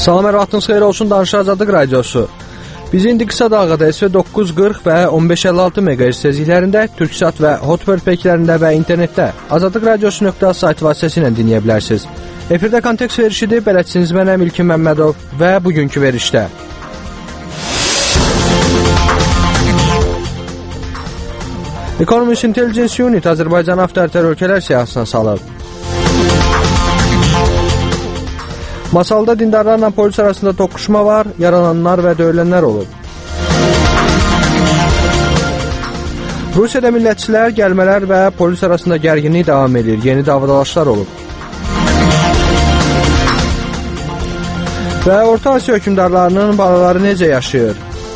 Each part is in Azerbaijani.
Salam, hər vaxtınız xeyir olsun, Danışıq Azadlıq Radiosu. Biz indi qısa dalğada SV 940 və 1556 MHz tezliklərində, Türksat və Hotbird peklərində və internetdə azadlıqradiosu.az sayt vasitəsilə dinləyə bilərsiniz. Efirdə kontekst verişidir, bələdçiniz mənəm İlkin Məmmədov və bugünkü verişdə. Economist Intelligence Unit Azərbaycan avtoritar ölkələr siyahısına salıb. Masalda dindarlarla polis arasında toqquşma var, yaralananlar və döyülənlər olub. Rusiyada millətçilər, gəlmələr və polis arasında gərginlik davam edir, yeni davadalaşlar olub. Və Orta Asiya hökümdarlarının balaları necə yaşayır?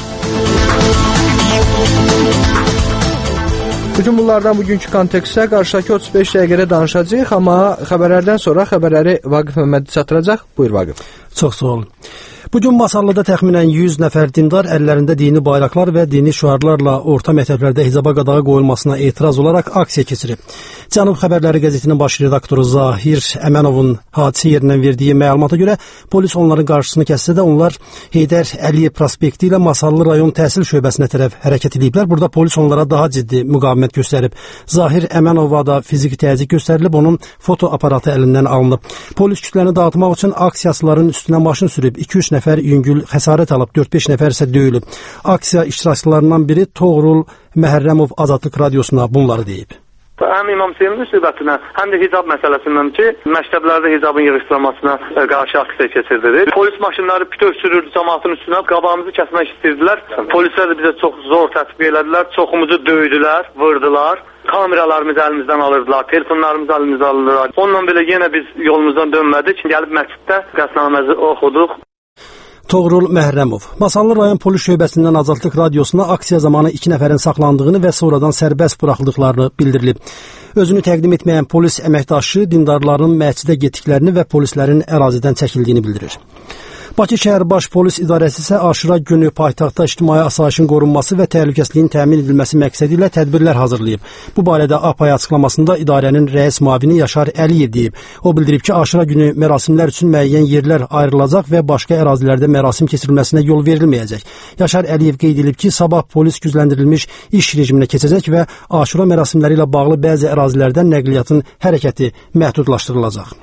Bütün bunlardan bugünkü kontekstə qarşıdakı 35 dəqiqədə danışacağıq, amma xəbərlərdən sonra xəbərləri Vaqif Məmmədi çatdıracaq. Buyur Vaqif. Çox sağ olun. Bugün Masallıda təxminən 100 nəfər dindar əllərində dini bayraqlar və dini şüarlarla orta məktəblərdə hicaba qadağı qoyulmasına etiraz olaraq aksiya keçirib. Cənub Xəbərləri qəzetinin baş redaktoru Zahir Əmənovun hadisə yerindən verdiyi məlumata görə polis onların qarşısını kəssə də onlar Heydər Əliyev prospekti ilə Masallı rayon təhsil şöbəsinə tərəf hərəkət ediblər. Burada polis onlara daha ciddi müqavimət göstərib. Zahir Əmənova da fiziki təzyiq göstərilib, onun foto aparatı əlindən alınıb. Polis kütləni dağıtmaq üçün aksiyaçıların üstünə maşın sürüb. 2-3 nəfər yüngül xəsarət alıb, 4-5 nəfər isə döyülüb. Aksiya iştirakçılarından biri Toğrul Məhrəmov Azadlıq Radiosuna bunları deyib. Həm İmam Hüseynin müsibətinə, həm də hicab məsələsindən ki, məktəblərdə hicabın yığışdırılmasına qarşı aksiya keçirdilir. Polis maşınları bütöv sürürdü cəmaatın üstünə, qabağımızı kəsmək istəyirdilər. Polislər də bizə çox zor tətbiq elədilər, çoxumuzu döydülər, vurdular. Kameralarımızı əlimizdən alırdılar, telefonlarımızı əlimizdən alırdılar. Onunla belə yenə biz yolumuzdan dönmədik. Gəlib məsciddə qəsnaməzi oxuduq. Toğrul Məhrəmov Masallı rayon polis şöbəsindən Azadlıq Radiosuna aksiya zamanı 2 nəfərin saxlandığını və sonradan sərbəst buraxıldıqlarını bildirilib. Özünü təqdim etməyən polis əməkdaşı dindarların məscidə getdiklərini və polislərin ərazidən çəkildiyini bildirir. Bakı şəhər baş polis idarəsi isə Aşura günü paytaxtda ictimai asayişin qorunması və təhlükəsizliyin təmin edilməsi məqsədi ilə tədbirlər hazırlayıb. Bu barədə APAY açıqlamasında idarənin rəis müavini Yaşar Əliyev deyib. O bildirib ki, Aşura günü mərasimlər üçün müəyyən yerlər ayrılacaq və başqa ərazilərdə mərasim keçirilməsinə yol verilməyəcək. Yaşar Əliyev qeyd edib ki, sabah polis gücləndirilmiş iş rejiminə keçəcək və Aşura mərasimləri ilə bağlı bəzi ərazilərdən nəqliyyatın hərəkəti məhdudlaşdırılacaq.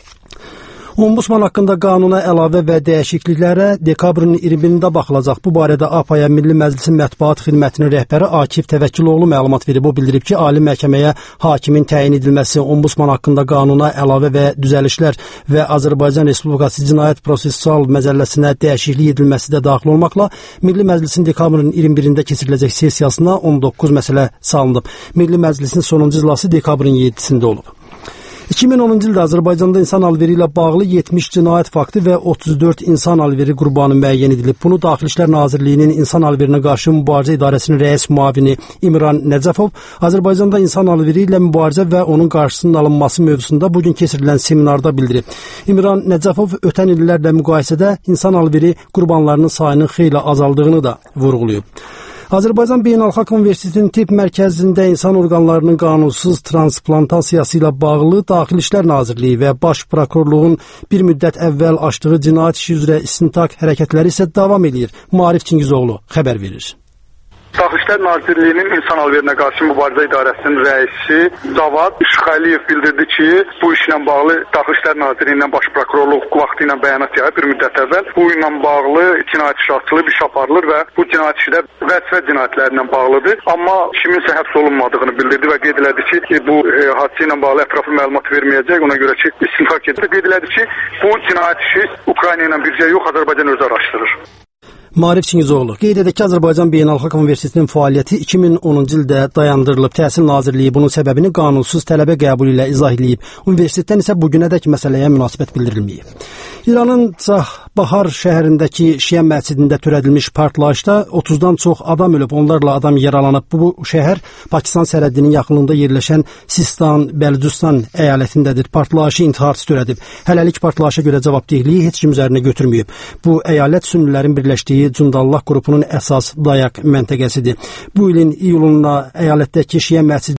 Ombudsman haqqında qanuna əlavə və dəyişikliklərə dekabrın 20-də baxılacaq. Bu barədə APAY Milli Məclisin Mətbuat Xidmətinin rəhbəri Akif Təvəkküloğlu məlumat verib. O bildirib ki, Ali Məhkəməyə hakimin təyin edilməsi, Ombudsman haqqında qanuna əlavə və düzəlişlər və Azərbaycan Respublikası Cinayət Prosessual Məcəlləsinə dəyişiklik edilməsi də daxil olmaqla Milli Məclisin dekabrın 21-də keçiriləcək sessiyasına 19 məsələ salınıb. Milli Məclisin sonuncu iclası dekabrın 7-sində olub. 2010-cu ildə Azərbaycanda insan alveri ilə bağlı 70 cinayət faktı və 34 insan alveri qurbanı müəyyən edilib. Bunu Daxili İşlər Nazirliyinin İnsan Alverinə qarşı mübarizə idarəsinin rəis müavini İmran Nəcəfov Azərbaycanda insan alveri ilə mübarizə və onun qarşısının alınması mövzusunda bugün keçirilən seminarda bildirib. İmran Nəcəfov ötən illərlə müqayisədə insan alveri qurbanlarının sayının xeyli azaldığını da vurğulayıb. Azərbaycan Beynəlxalq Universitetinin tibb mərkəzində insan orqanlarının qanunsuz transplantasiya ilə bağlı Daxili İşlər Nazirliyi və Baş Prokurorluğun bir müddət əvvəl açdığı cinayət işi üzrə istintaq hərəkətləri isə davam edir. Maarif Çingizoğlu xəbər verir. Daxili İşlər Nazirliyinin İnsan Alverinə qarşı mübarizə idarəsinin rəisi Cavad Şıxəliyev bildirdi ki, bu işlə bağlı Daxili İşlər Nazirliyindən Baş Prokurorluq vaxtı ilə bəyanat yayıb bir müddət əvvəl. Bu ilə bağlı cinayət iştirakçılığı bir iş aparılır və bu cinayət işi də vəzifə cinayətlərindən bağlıdır. Amma kiminsə həbs olunmadığını bildirdi və qeyd elədi ki, bu hadisə ilə bağlı ətraflı məlumat verməyəcək. Ona görə ki, istintaq edir. Qeyd elədi ki, bu cinayət işi Ukrayna ilə bircə yox, Azərbaycan özü araşdırır. Maarif Çingizoğlu qeyd edək ki, Azərbaycan Beynəlxalq Universitetinin fəaliyyəti 2010-cu ildə dayandırılıb. Təhsil Nazirliyi bunun səbəbini qanunsuz tələbə qəbulu ilə izah edib. Universitetdən isə bugünədək məsələyə münasibət bildirilməyib. İranın Bahar şəhərindəki Şiə məscidində törədilmiş partlayışda 30-dan çox adam ölüb, onlarla adam yaralanıb. Bu şəhər Pakistan sərhədinin yaxınlığında yerləşən Sistan, Bəlucistan əyalətindədir. Partlayışı intiharçı törədib. Hələlik partlayışa görə cavabdehliyi heç kim üzərinə götürməyib. Bu əyalət sünnilərin birləşdiyi Cundallah qrupunun əsas dayaq məntəqəsidir. Bu ilin iyulunda əyalətdəki Şiə məscidi